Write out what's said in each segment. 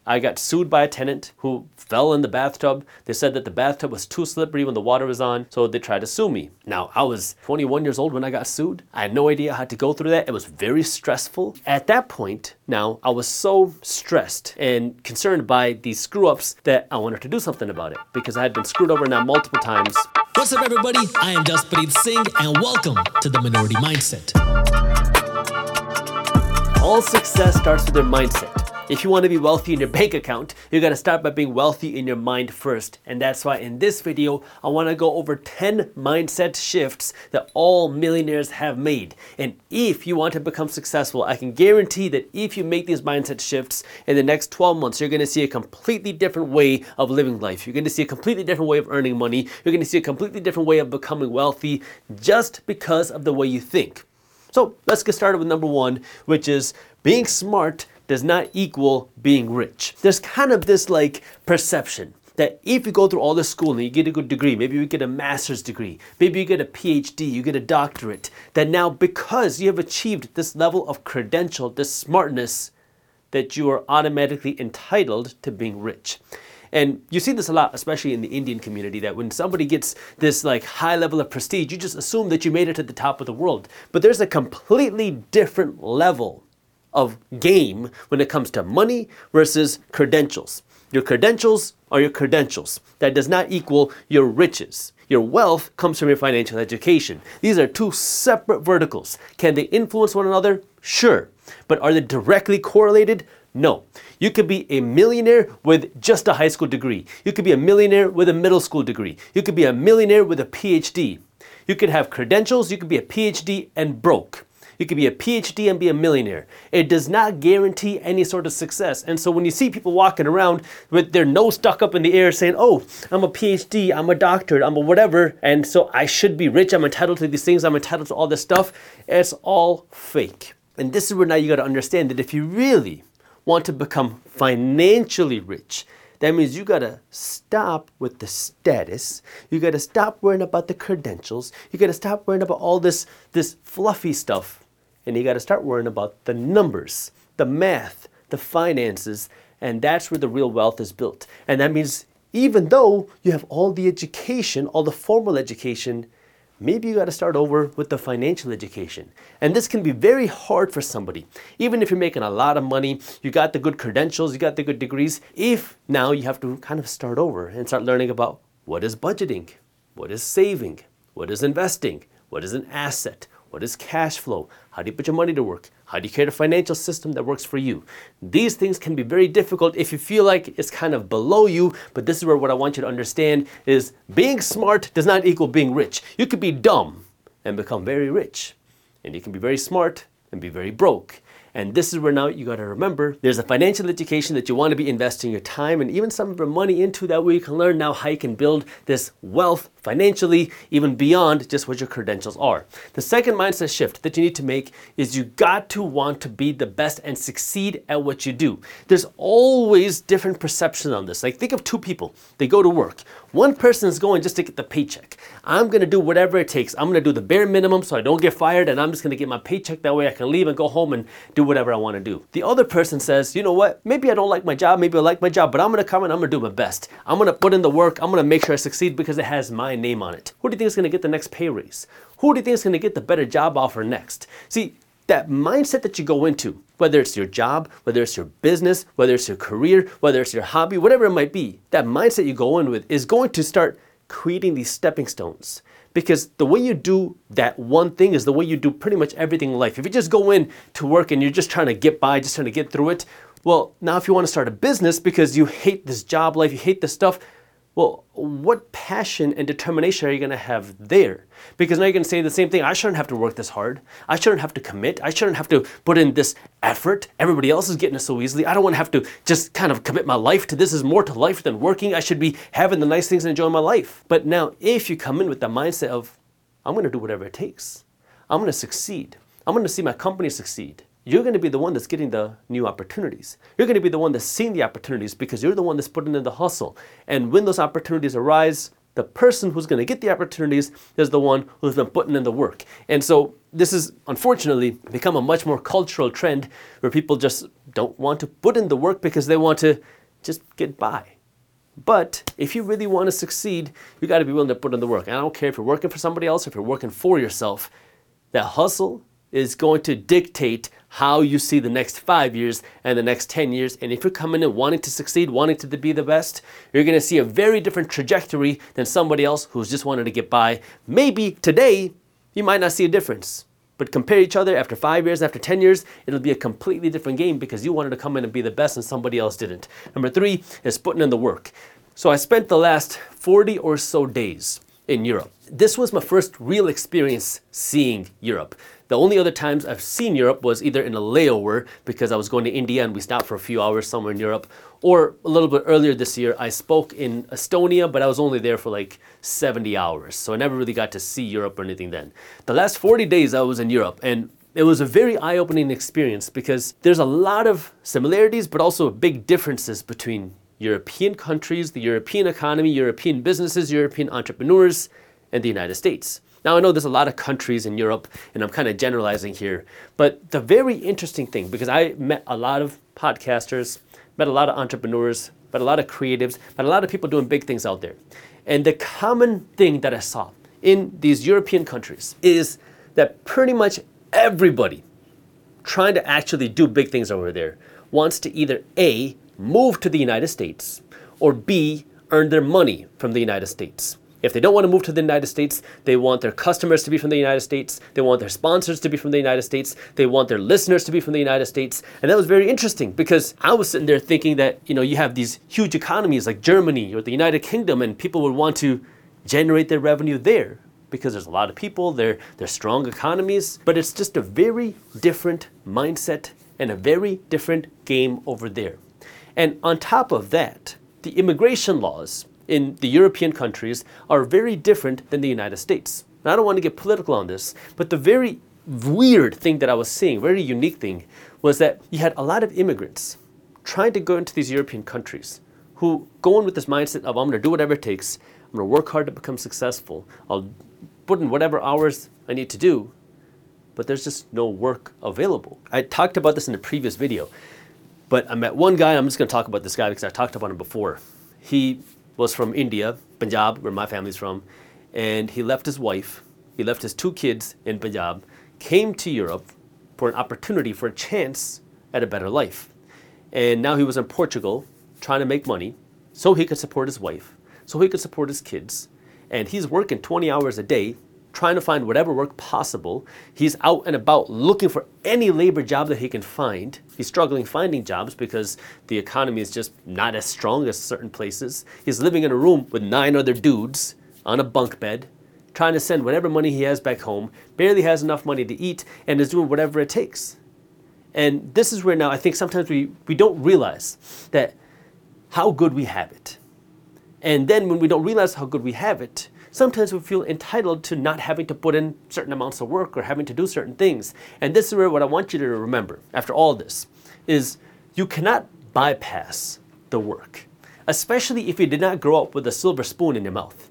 I got sued by a tenant who fell in the bathtub. They said that the bathtub was too slippery when the water was on, so they tried to sue me. Now, I was 21 years old when I got sued. I had no idea I had to go through that. It was very stressful. At that point, now, I was so stressed and concerned by these screw-ups that I wanted to do something about it because I had been screwed over now multiple times. What's up, everybody? I am Jaspreet Singh, and welcome to The Minority Mindset. All success starts with your mindset. If you want to be wealthy in your bank account, you got to start by being wealthy in your mind first. And that's why in this video, I want to go over 10 mindset shifts that all millionaires have made. And if you want to become successful, I can guarantee that if you make these mindset shifts in the next 12 months, you're going to see a completely different way of living life. You're going to see a completely different way of earning money. You're going to see a completely different way of becoming wealthy just because of the way you think. So let's get started with number one, which is being smart does not equal being rich. There's kind of this perception that if you go through all this schooling, you get a good degree, maybe you get a master's degree, maybe you get a PhD, you get a doctorate, that now because you have achieved this level of credential, this smartness, that you are automatically entitled to being rich. And you see this a lot, especially in the Indian community, that when somebody gets this high level of prestige, you just assume that you made it to the top of the world. But there's a completely different level of game when it comes to money versus credentials. Your credentials are your credentials. That does not equal your riches. Your wealth comes from your financial education. These are two separate verticals. Can they influence one another? Sure. But are they directly correlated? No. You could be a millionaire with just a high school degree. You could be a millionaire with a middle school degree. You could be a millionaire with a PhD. You could have credentials. You could be a PhD and broke. You could be a PhD and be a millionaire. It does not guarantee any sort of success. And so when you see people walking around with their nose stuck up in the air saying, oh, I'm a PhD, I'm a doctor, I'm a whatever, and so I should be rich, I'm entitled to these things, I'm entitled to all this stuff, it's all fake. And this is where now you got to understand that if you really want to become financially rich, that means you gotta stop with the status. You gotta stop worrying about the credentials. You gotta stop worrying about all this fluffy stuff. And you gotta start worrying about the numbers, the math, the finances, and that's where the real wealth is built. And that means even though you have all the education, all the formal education, maybe you got to start over with the financial education. And this can be very hard for somebody. Even if you're making a lot of money, you got the good credentials, you got the good degrees, if now you have to kind of start over and start learning about what is budgeting, what is saving, what is investing, what is an asset, what is cash flow, how do you put your money to work, how do you create a financial system that works for you. These things can be very difficult if you feel like it's kind of below you, but this is where what I want you to understand is being smart does not equal being rich. You could be dumb and become very rich, and you can be very smart and be very broke. And this is where now you got to remember there's a financial education that you want to be investing your time and even some of your money into, that way you can learn now how you can build this wealth financially, even beyond just what your credentials are. The second mindset shift that you need to make is you got to want to be the best and succeed at what you do. There's always different perceptions on this. Think of two people. They go to work. One person is going just to get the paycheck. I'm going to do whatever it takes. I'm going to do the bare minimum so I don't get fired, and I'm just going to get my paycheck. That way I can leave and go home and do whatever I want to do. The other person says, you know what, maybe I don't like my job, maybe I like my job, but I'm going to come and I'm going to do my best. I'm going to put in the work. I'm going to make sure I succeed because it has my name on it. Who do you think is going to get the next pay raise? Who do you think is going to get the better job offer next? See, that mindset that you go into, whether it's your job, whether it's your business, whether it's your career, whether it's your hobby, whatever it might be, that mindset you go in with is going to start creating these stepping stones. Because the way you do that one thing is the way you do pretty much everything in life. If you just go in to work and you're just trying to get by, just trying to get through it, well, now if you want to start a business because you hate this job life, you hate this stuff, well, what passion and determination are you going to have there? Because now you're going to say the same thing. I shouldn't have to work this hard. I shouldn't have to commit. I shouldn't have to put in this effort. Everybody else is getting it so easily. I don't want to have to just kind of commit my life to this. Is more to life than working. I should be having the nice things and enjoying my life. But now if you come in with the mindset of, I'm going to do whatever it takes. I'm going to succeed. I'm going to see my company succeed. You're going to be the one that's getting the new opportunities. You're going to be the one that's seeing the opportunities because you're the one that's putting in the hustle. And when those opportunities arise, the person who's going to get the opportunities is the one who's been putting in the work. And so this has unfortunately become a much more cultural trend where people just don't want to put in the work because they want to just get by. But if you really want to succeed, you got to be willing to put in the work. And I don't care if you're working for somebody else, if you're working for yourself, that hustle is going to dictate how you see the next 5 years and the next 10 years. And if you're coming in wanting to succeed, wanting to be the best, you're going to see a very different trajectory than somebody else who's just wanted to get by. Maybe today you might not see a difference, but compare each other after 5 years, after 10 years, it'll be a completely different game because you wanted to come in and be the best and somebody else didn't. Number 3 is putting in the work. So I spent the last 40 or so days in Europe. This was my first real experience seeing Europe. The only other times I've seen Europe was either in a layover because I was going to India and we stopped for a few hours somewhere in Europe, or a little bit earlier this year I spoke in Estonia, but I was only there for like 70 hours. So I never really got to see Europe or anything then. The last 40 days I was in Europe, and it was a very eye-opening experience because there's a lot of similarities but also big differences between European countries, the European economy, European businesses, European entrepreneurs, and the United States. Now I know there's a lot of countries in Europe and I'm kind of generalizing here, but the very interesting thing, because I met a lot of podcasters, met a lot of entrepreneurs, met a lot of creatives, met a lot of people doing big things out there. And the common thing that I saw in these European countries is that pretty much everybody trying to actually do big things over there wants to either A, move to the United States, or B, earn their money from the United States. If they don't want to move to the United States, they want their customers to be from the United States, they want their sponsors to be from the United States, they want their listeners to be from the United States. And that was very interesting because I was sitting there thinking that, you have these huge economies like Germany or the United Kingdom, and people would want to generate their revenue there because there's a lot of people, they're strong economies, but it's just a very different mindset and a very different game over there. And on top of that, the immigration laws in the European countries are very different than the United States. And I don't want to get political on this, but the very weird thing that I was seeing, very unique thing, was that you had a lot of immigrants trying to go into these European countries who go in with this mindset of, I'm going to do whatever it takes, I'm going to work hard to become successful, I'll put in whatever hours I need to do, but there's just no work available. I talked about this in a previous video, but I met one guy, I'm just going to talk about this guy because I talked about him before. He was from India, Punjab, where my family's from, and he left his wife, he left his 2 kids in Punjab, came to Europe for an opportunity, for a chance at a better life. And now he was in Portugal trying to make money so he could support his wife, so he could support his kids. And he's working 20 hours a day, trying to find whatever work possible. He's out and about looking for any labor job that he can find. He's struggling finding jobs because the economy is just not as strong as certain places. He's living in a room with 9 other dudes on a bunk bed, trying to send whatever money he has back home, barely has enough money to eat, and is doing whatever it takes. And this is where now I think sometimes we don't realize that how good we have it. And then when we don't realize how good we have it, sometimes we feel entitled to not having to put in certain amounts of work or having to do certain things. And this is where what I want you to remember after all this is you cannot bypass the work, especially if you did not grow up with a silver spoon in your mouth.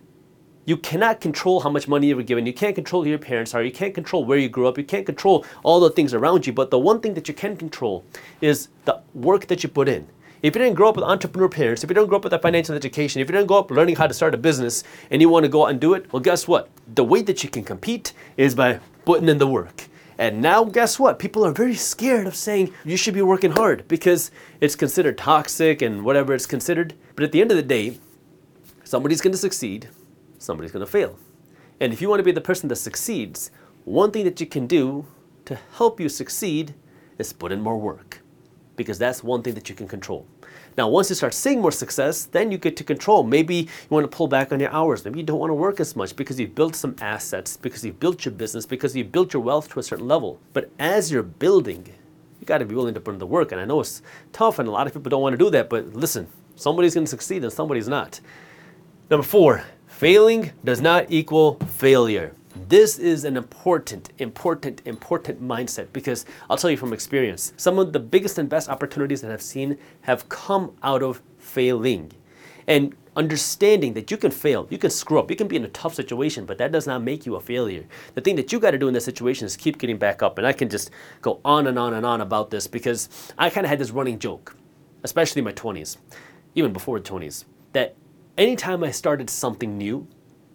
You cannot control how much money you were given. You can't control who your parents are. You can't control where you grew up. You can't control all the things around you. But the one thing that you can control is the work that you put in. If you didn't grow up with entrepreneur parents, if you didn't grow up with a financial education, if you didn't grow up learning how to start a business and you want to go out and do it, well, guess what? The way that you can compete is by putting in the work. And now, guess what? People are very scared of saying you should be working hard because it's considered toxic and whatever it's considered. But at the end of the day, somebody's going to succeed, somebody's going to fail. And if you want to be the person that succeeds, one thing that you can do to help you succeed is put in more work, because that's one thing that you can control. Now, once you start seeing more success, then you get to control. Maybe you want to pull back on your hours. Maybe you don't want to work as much because you've built some assets, because you've built your business, because you've built your wealth to a certain level. But as you're building, you got to be willing to put in the work. And I know it's tough and a lot of people don't want to do that, but listen, somebody's going to succeed and somebody's not. Number 4, failing does not equal failure. This is an important mindset, because I'll tell you from experience, some of the biggest and best opportunities that I've seen have come out of failing. And understanding that you can fail, you can screw up, you can be in a tough situation, but that does not make you a failure. The thing that you got to do in that situation is keep getting back up. And I can just go on and on and on about this because I kind of had this running joke, especially in my 20s, even before the 20s, that anytime I started something new,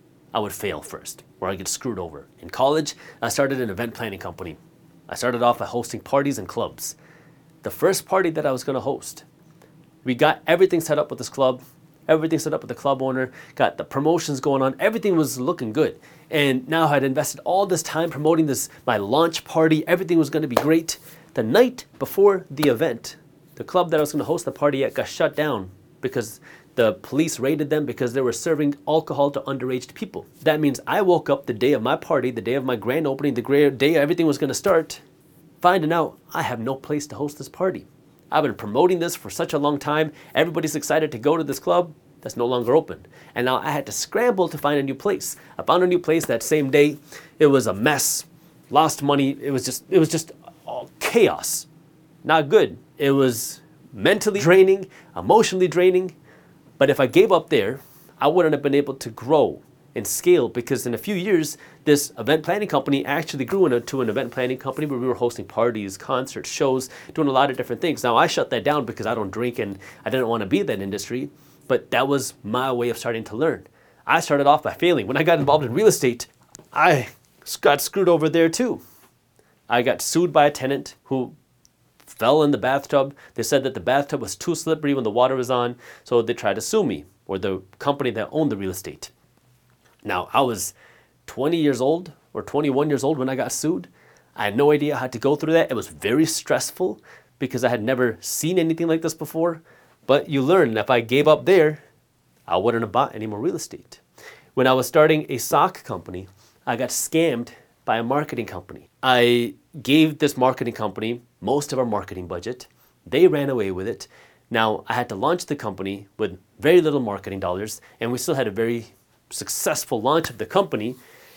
I would fail first, or I'd get screwed over. In college, I started an event planning company. I started off by hosting parties and clubs. The first party that I was going to host, we got everything set up with this club, everything set up with the club owner, got the promotions going on, everything was looking good. And now I had invested all this time promoting this, my launch party, everything was going to be great. The night before the event, the club that I was going to host the party at got shut down because the police raided them because they were serving alcohol to underage people. That means I woke up the day of my party, the day of my grand opening, the day everything was going to start, finding out I have no place to host this party. I've been promoting this for such a long time. Everybody's excited to go to this club that's no longer open. And now I had to scramble to find a new place. I found a new place that same day. It was a mess. Lost money. It was just all chaos. Not good. It was mentally draining, emotionally draining. But if I gave up there, I wouldn't have been able to grow and scale, because in a few years, this event planning company actually grew into an event planning company where we were hosting parties, concerts, shows, doing a lot of different things. Now, I shut that down because I don't drink and I didn't want to be in that industry, but that was my way of starting to learn. I started off by failing. When I got involved in real estate, I got screwed over there too. I got sued by a tenant who fell in the bathtub. They said that the bathtub was too slippery when the water was on, so they tried to sue me, or the company that owned the real estate. Now, I was 20 years old or 21 years old when I got sued. I had no idea how to go through that. It was very stressful because I had never seen anything like this before. But you learn, if I gave up there, I wouldn't have bought any more real estate. When I was starting a sock company, I got scammed by a marketing company. I gave this marketing company most of our marketing budget. They ran away with it. Now, I had to launch the company with very little marketing dollars, and we still had a very successful launch of the company.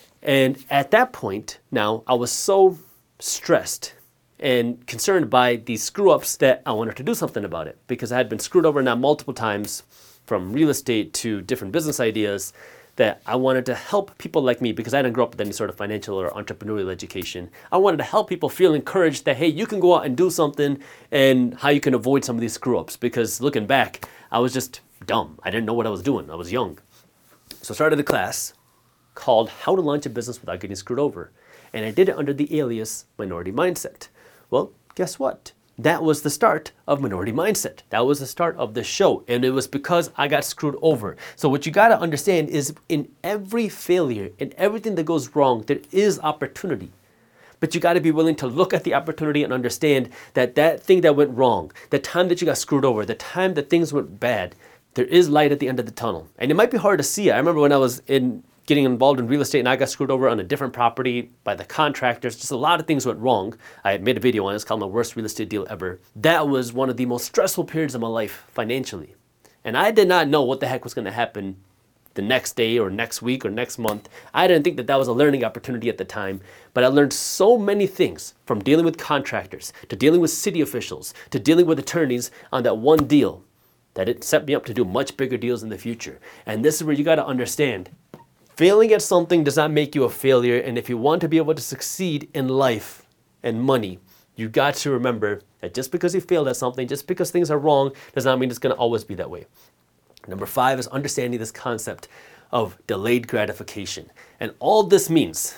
And at that point, now, I was so stressed and concerned by these screw-ups that I wanted to do something about it, because I had been screwed over now multiple times, from real estate to different business ideas, that I wanted to help people like me, because I didn't grow up with any sort of financial or entrepreneurial education. I wanted to help people feel encouraged that, hey, you can go out and do something, and how you can avoid some of these screw-ups. Because looking back, I was just dumb. I didn't know what I was doing. I was young. So I started a class called How to Launch a Business Without Getting Screwed Over. And I did it under the alias Minority Mindset. Well, guess what? That was the start of Minority Mindset. That was the start of the show. And it was because I got screwed over. So what you got to understand is, in every failure, in everything that goes wrong, there is opportunity. But you got to be willing to look at the opportunity and understand that that thing that went wrong, the time that you got screwed over, the time that things went bad, there is light at the end of the tunnel. And it might be hard to see. I remember when I was getting involved in real estate and I got screwed over on a different property by the contractors. Just a lot of things went wrong. I made a video on it. It's called My Worst Real Estate Deal Ever. That was one of the most stressful periods of my life financially. And I did not know what the heck was going to happen the next day or next week or next month. I didn't think that that was a learning opportunity at the time. But I learned so many things, from dealing with contractors, to dealing with city officials, to dealing with attorneys on that one deal, that it set me up to do much bigger deals in the future. And this is where you got to understand. Failing at something does not make you a failure. And if you want to be able to succeed in life and money, you got to remember that just because you failed at something, just because things are wrong, does not mean it's going to always be that way. Number 5 is understanding this concept of delayed gratification. And all this means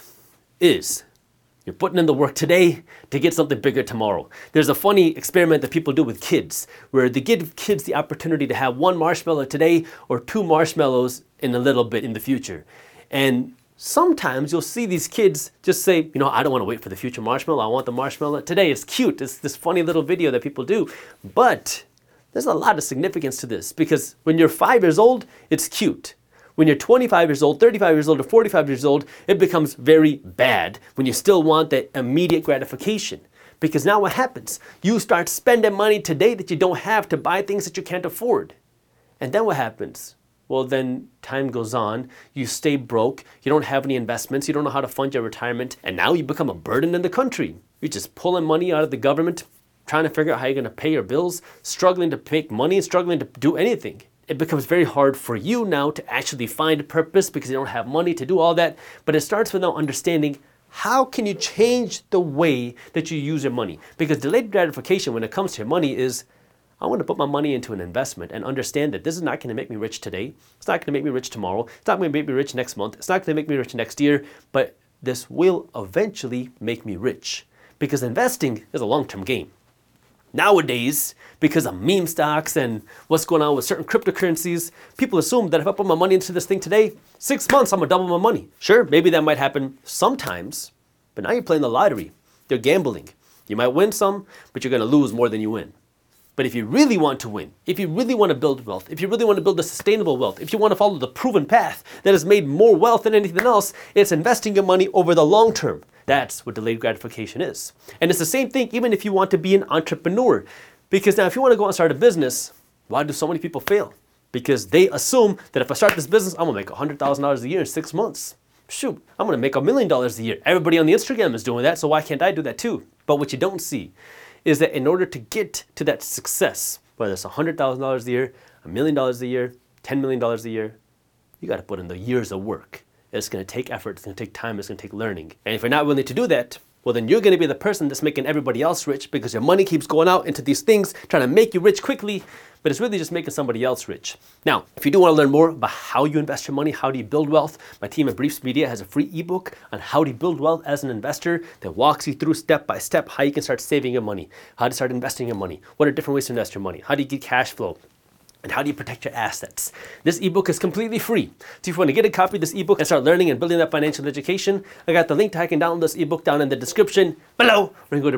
is you're putting in the work today to get something bigger tomorrow. There's a funny experiment that people do with kids, where they give kids the opportunity to have 1 marshmallow today or 2 marshmallows in a little bit in the future. And sometimes you'll see these kids just say, you know, I don't want to wait for the future marshmallow. I want the marshmallow today. It's cute. It's this funny little video that people do. But there's a lot of significance to this, because when you're 5 years old, it's cute. When you're 25 years old, 35 years old, or 45 years old, it becomes very bad when you still want that immediate gratification. Because now what happens? You start spending money today that you don't have to buy things that you can't afford. And then what happens? Well, then time goes on, you stay broke, you don't have any investments, you don't know how to fund your retirement, and now you become a burden in the country. You're just pulling money out of the government, trying to figure out how you're going to pay your bills, struggling to make money, struggling to do anything. it becomes very hard for you now to actually find purpose because you don't have money to do all that. But it starts with now understanding how can you change the way that you use your money? Because delayed gratification when it comes to your money is, I want to put my money into an investment and understand that this is not going to make me rich today. It's not going to make me rich tomorrow. It's not going to make me rich next month. It's not going to make me rich next year. But this will eventually make me rich. Because investing is a long-term game. Nowadays, because of meme stocks and what's going on with certain cryptocurrencies, people assume that if I put my money into this thing today, 6 months, I'm going to double my money. Sure, maybe that might happen sometimes, but now you're playing the lottery. You're gambling. You might win some, but you're going to lose more than you win. But if you really want to win, if you really want to build wealth, if you really want to build a sustainable wealth, if you want to follow the proven path that has made more wealth than anything else, it's investing your money over the long term. That's what delayed gratification is. And it's the same thing even if you want to be an entrepreneur. Because now if you want to go and start a business, why do so many people fail? Because they assume that if I start this business, I'm going to make $100,000 a year in 6 months. Shoot, I'm going to make $1 million a year. Everybody on the Instagram is doing that, so why can't I do that too? But what you don't see is that in order to get to that success, whether it's $100,000 a year, $1 million a year, $10 million a year, you got to put in the years of work. It's going to take effort, it's going to take time, it's going to take learning. And if you're not willing to do that, well then you're going to be the person that's making everybody else rich because your money keeps going out into these things trying to make you rich quickly, but it's really just making somebody else rich. Now, if you do want to learn more about how you invest your money, how do you build wealth, my team at Briefs Media has a free ebook on how to build wealth as an investor that walks you through step by step how you can start saving your money, how to start investing your money, what are different ways to invest your money, how do you get cash flow, and how do you protect your assets. This ebook is completely free. So if you want to get a copy of this ebook and start learning and building that financial education, I got the link to how you can download this ebook down in the description below. We're going to go to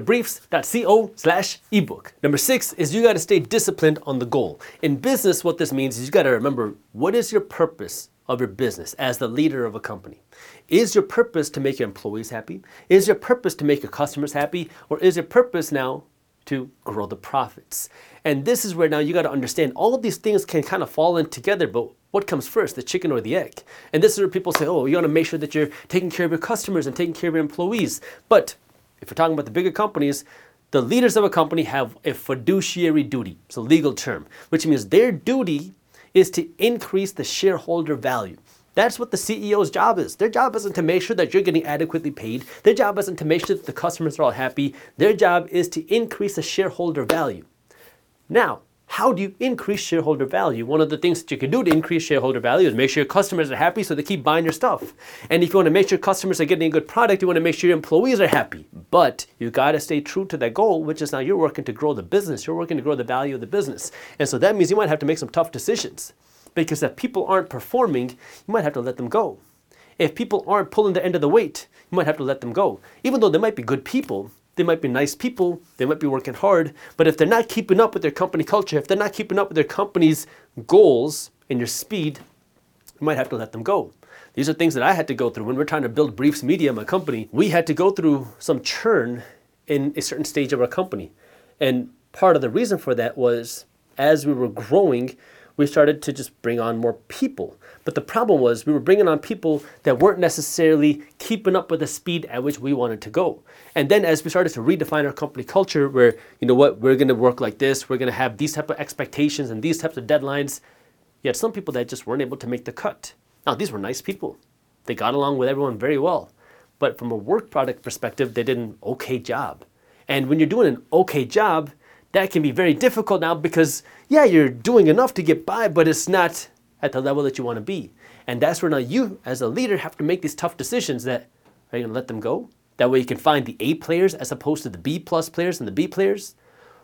briefs.co/ebook. Number 6 is you got to stay disciplined on the goal. In business, what this means is you got to remember, what is your purpose of your business as the leader of a company? Is your purpose to make your employees happy? Is your purpose to make your customers happy? Or is your purpose now to grow the profits? And this is where now you got to understand all of these things can kind of fall in together, but what comes first, the chicken or the egg? And this is where people say, oh, you want to make sure that you're taking care of your customers and taking care of your employees. But if we're talking about the bigger companies, the leaders of a company have a fiduciary duty. It's a legal term, which means their duty is to increase the shareholder value. That's what the CEO's job is. Their job isn't to make sure that you're getting adequately paid. Their job isn't to make sure that the customers are all happy. Their job is to increase the shareholder value. Now, how do you increase shareholder value? One of the things that you can do to increase shareholder value is make sure your customers are happy so they keep buying your stuff. And if you want to make sure customers are getting a good product, you want to make sure your employees are happy. But you got to stay true to that goal, which is now you're working to grow the business. You're working to grow the value of the business. And so that means you might have to make some tough decisions. Because if people aren't performing, you might have to let them go. If people aren't pulling the end of the weight, you might have to let them go. Even though they might be good people, they might be nice people, they might be working hard, but if they're not keeping up with their company culture, if they're not keeping up with their company's goals and your speed, you might have to let them go. These are things that I had to go through when we're trying to build Briefs Media, my company. We had to go through some churn in a certain stage of our company. And part of the reason for that was as we were growing, we started to just bring on more people. But the problem was we were bringing on people that weren't necessarily keeping up with the speed at which we wanted to go. And then as we started to redefine our company culture where, you know what, we're going to work like this, we're going to have these type of expectations and these types of deadlines, you had some people that just weren't able to make the cut. Now, these were nice people. They got along with everyone very well. But from a work product perspective, they did an okay job. And when you're doing an okay job, that can be very difficult now because, yeah, you're doing enough to get by, but it's not at the level that you want to be. And that's where now you, as a leader, have to make these tough decisions that, are you going to let them go? That way you can find the A players as opposed to the B plus players and the B players?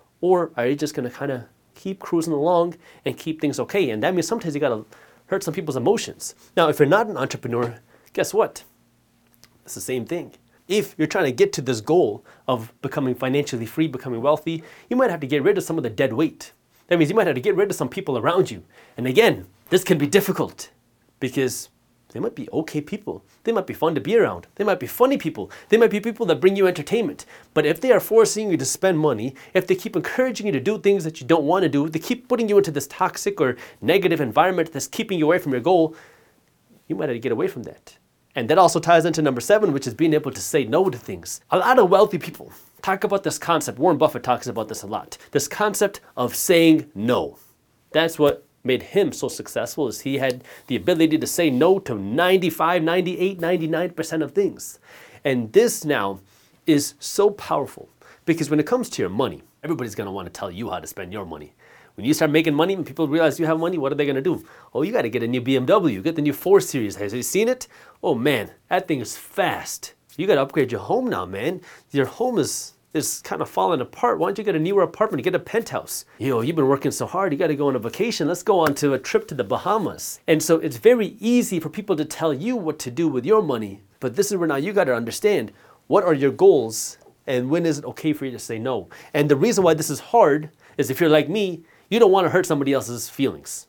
Or are you just going to kind of keep cruising along and keep things okay? And that means sometimes you got to hurt some people's emotions. Now, if you're not an entrepreneur, guess what? It's the same thing. If you're trying to get to this goal of becoming financially free, becoming wealthy, you might have to get rid of some of the dead weight. That means you might have to get rid of some people around you. And again, this can be difficult because they might be okay people. They might be fun to be around. They might be funny people. They might be people that bring you entertainment. But if they are forcing you to spend money, if they keep encouraging you to do things that you don't want to do, they keep putting you into this toxic or negative environment that's keeping you away from your goal, you might have to get away from that. And that also ties into number 7, which is being able to say no to things. A lot of wealthy people talk about this concept. Warren Buffett talks about this a lot. This concept of saying no. That's what made him so successful is he had the ability to say no to 95, 98, 99% of things. And this now is so powerful because when it comes to your money, everybody's going to want to tell you how to spend your money. When you start making money, when people realize you have money, what are they going to do? Oh, you got to get a new BMW, get the new 4 Series. Have you seen it? Oh man, that thing is fast. You got to upgrade your home now, man. Your home is kind of falling apart. Why don't you get a newer apartment, get a penthouse? You've been working so hard, you got to go on a vacation. Let's go on to a trip to the Bahamas. And so it's very easy for people to tell you what to do with your money. But this is where now you got to understand, what are your goals and when is it okay for you to say no? And the reason why this is hard is if you're like me, you don't want to hurt somebody else's feelings.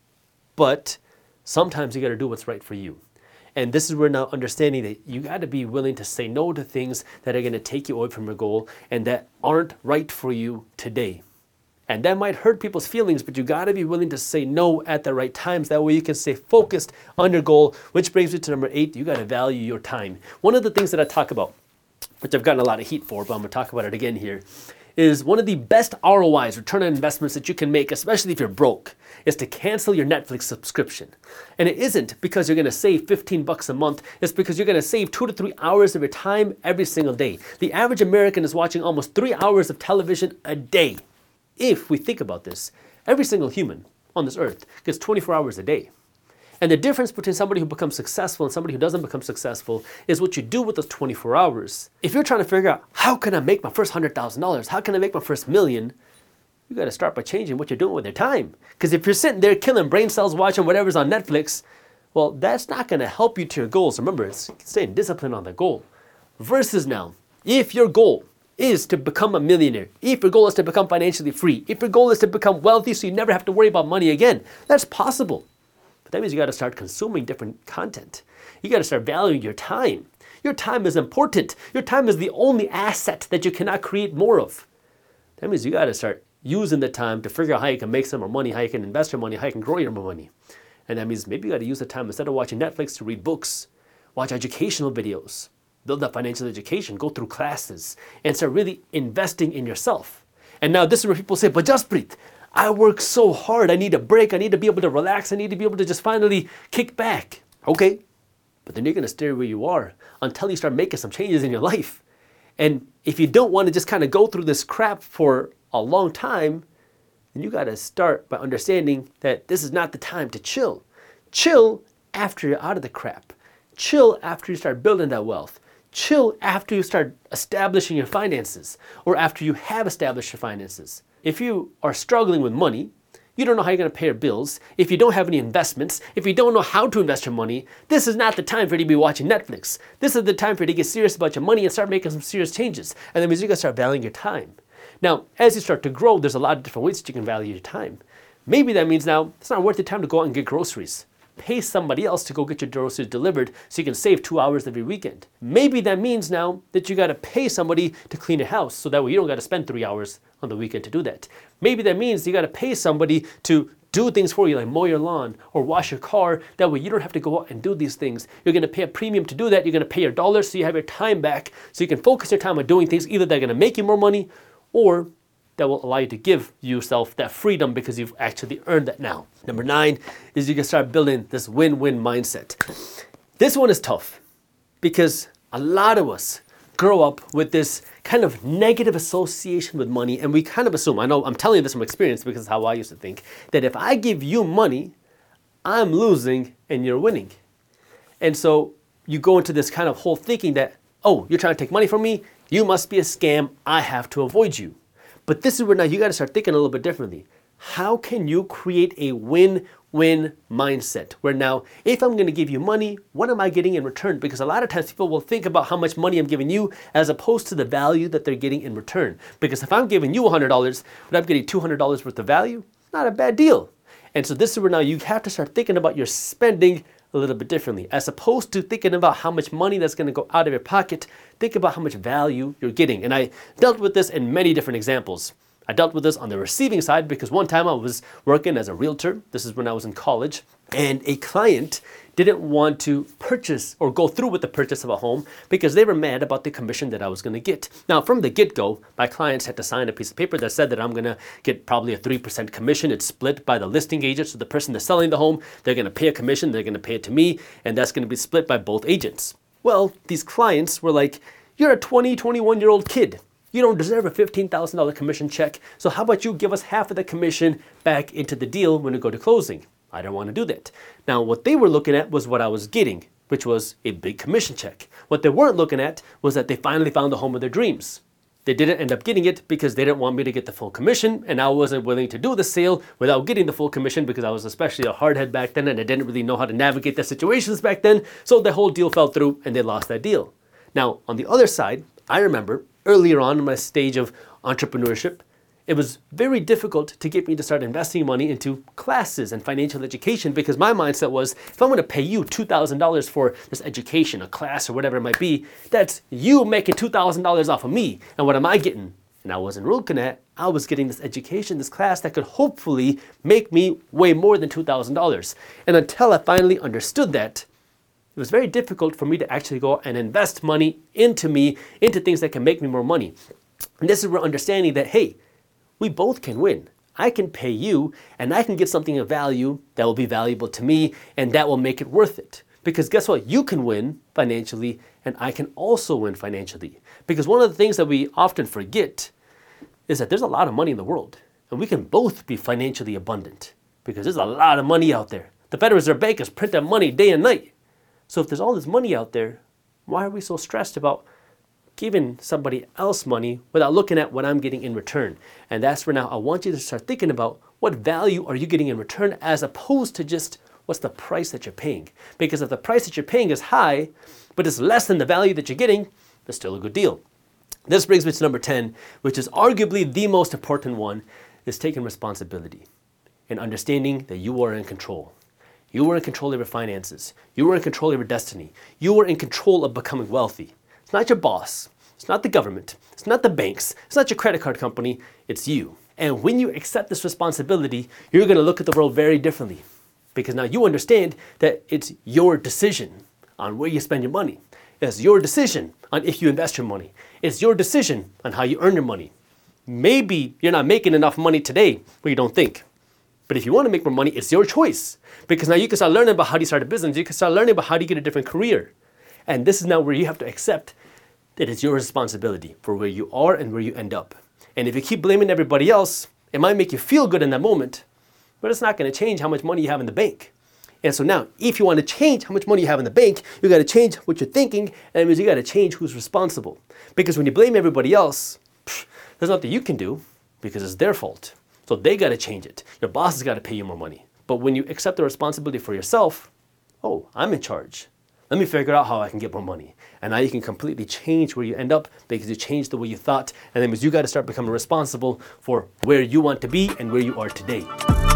But sometimes you got to do what's right for you. And this is where now understanding that you got to be willing to say no to things that are going to take you away from your goal and that aren't right for you today. And that might hurt people's feelings, but you got to be willing to say no at the right times. That way you can stay focused on your goal, which brings me to number 8. You got to value your time. One of the things that I talk about, which I've gotten a lot of heat for, but I'm going to talk about it again here, is one of the best ROIs, return on investments, that you can make, especially if you're broke, is to cancel your Netflix subscription. And it isn't because you're going to save $15 a month. It's because you're going to save 2 to 3 hours of your time every single day. The average American is watching almost 3 hours of television a day. If we think about this, every single human on this earth gets 24 hours a day. And the difference between somebody who becomes successful and somebody who doesn't become successful is what you do with those 24 hours. If you're trying to figure out, how can I make my first $100,000? How can I make my first $1 million? You got to start by changing what you're doing with your time. Because if you're sitting there killing brain cells watching whatever's on Netflix, well, that's not going to help you to your goals. Remember, it's staying disciplined on the goal. Versus now, if your goal is to become a millionaire, if your goal is to become financially free, if your goal is to become wealthy so you never have to worry about money again, that's possible. But that means you got to start consuming different content. You got to start valuing your time. Your time is important. Your time is the only asset that you cannot create more of. That means you got to start using the time to figure out how you can make some more money, how you can invest your money, how you can grow your money. And that means maybe you got to use the time instead of watching Netflix to read books, watch educational videos, build up financial education, go through classes, and start really investing in yourself. And now this is where people say, but Jaspreet, I work so hard. I need a break. I need to be able to relax. I need to be able to just finally kick back. Okay, but then you're going to stay where you are until you start making some changes in your life. And if you don't want to just kind of go through this crap for a long time, then you got to start by understanding that this is not the time to chill. Chill after you're out of the crap. Chill after you start building that wealth. Chill after you start establishing your finances or after you have established your finances. If you are struggling with money, you don't know how you're going to pay your bills, if you don't have any investments, if you don't know how to invest your money, this is not the time for you to be watching Netflix. This is the time for you to get serious about your money and start making some serious changes. And that means you're going to start valuing your time. Now, as you start to grow, there's a lot of different ways that you can value your time. Maybe that means now it's not worth the time to go out and get groceries. Pay somebody else to go get your groceries delivered so you can save 2 hours every weekend. Maybe that means now that you got to pay somebody to clean your house so that way you don't got to spend 3 hours on the weekend to do that. Maybe that means you got to pay somebody to do things for you, like mow your lawn or wash your car. That way you don't have to go out and do these things. You're going to pay a premium to do that. You're going to pay your dollars so you have your time back so you can focus your time on doing things either they're going to make you more money or that will allow you to give yourself that freedom because you've actually earned that now. Number 9 is you can start building this win-win mindset. This one is tough because a lot of us grow up with this kind of negative association with money, and we kind of assume, I know I'm telling you this from experience because it's how I used to think, that if I give you money, I'm losing and you're winning. And so you go into this kind of whole thinking that, oh, you're trying to take money from me, you must be a scam, I have to avoid you. But this is where now you got to start thinking a little bit differently. How can you create a win-win mindset where now if I'm going to give you money, what am I getting in return? Because a lot of times people will think about how much money I'm giving you as opposed to the value that they're getting in return. Because if I'm giving you $100 but I'm getting $200 worth of value, not a bad deal. And so this is where now you have to start thinking about your spending a little bit differently. As opposed to thinking about how much money that's going to go out of your pocket, think about how much value you're getting. And I dealt with this in many different examples. I dealt with this on the receiving side because one time I was working as a realtor. This is when I was in college, and a client didn't want to purchase or go through with the purchase of a home because they were mad about the commission that I was going to get. Now, from the get-go, my clients had to sign a piece of paper that said that I'm going to get probably a 3% commission. It's split by the listing agent. So the person that's selling the home, they're going to pay a commission. They're going to pay it to me, and that's going to be split by both agents. Well, these clients were like, you're a 21-year-old kid. You don't deserve a $15,000 commission check. So how about you give us half of the commission back into the deal when we go to closing? I didn't want to do that. Now, what they were looking at was what I was getting, which was a big commission check. What they weren't looking at was that they finally found the home of their dreams. They didn't end up getting it because they didn't want me to get the full commission, and I wasn't willing to do the sale without getting the full commission because I was especially a hardhead back then and I didn't really know how to navigate the situations back then. So the whole deal fell through and they lost that deal. Now, on the other side, I remember earlier on in my stage of entrepreneurship, it was very difficult to get me to start investing money into classes and financial education because my mindset was, if I'm going to pay you $2,000 for this education, a class or whatever it might be, that's you making $2,000 off of me. And what am I getting? And I wasn't looking at, I was getting this education, this class that could hopefully make me way more than $2,000. And until I finally understood that, it was very difficult for me to actually go and invest money into things that can make me more money. And this is where understanding that, hey, we both can win. I can pay you and I can get something of value that will be valuable to me and that will make it worth it. Because guess what? You can win financially and I can also win financially. Because one of the things that we often forget is that there's a lot of money in the world and we can both be financially abundant because there's a lot of money out there. The Federal Reserve Bank is printing money day and night. So if there's all this money out there, why are we so stressed about giving somebody else money without looking at what I'm getting in return? And that's where now I want you to start thinking about what value are you getting in return as opposed to just what's the price that you're paying. Because if the price that you're paying is high, but it's less than the value that you're getting, that's still a good deal. This brings me to number 10, which is arguably the most important one, is taking responsibility and understanding that you are in control. You are in control of your finances. You are in control of your destiny. You are in control of becoming wealthy. It's not your boss. It's not the government. It's not the banks. It's not your credit card company. It's you. And when you accept this responsibility, you're going to look at the world very differently because now you understand that it's your decision on where you spend your money. It's your decision on if you invest your money. It's your decision on how you earn your money. Maybe you're not making enough money today where you don't think. But if you want to make more money, it's your choice because now you can start learning about how do you start a business. You can start learning about how do you get a different career. And this is now where you have to accept that it's your responsibility for where you are and where you end up. And if you keep blaming everybody else, it might make you feel good in that moment, but it's not going to change how much money you have in the bank. And so now, if you want to change how much money you have in the bank, you got to change what you're thinking, and it means you got to change who's responsible. Because when you blame everybody else, there's nothing you can do because it's their fault. So they got to change it. Your boss has got to pay you more money. But when you accept the responsibility for yourself, oh, I'm in charge. Let me figure out how I can get more money. And now you can completely change where you end up because you changed the way you thought. And that means you got to start becoming responsible for where you want to be and where you are today.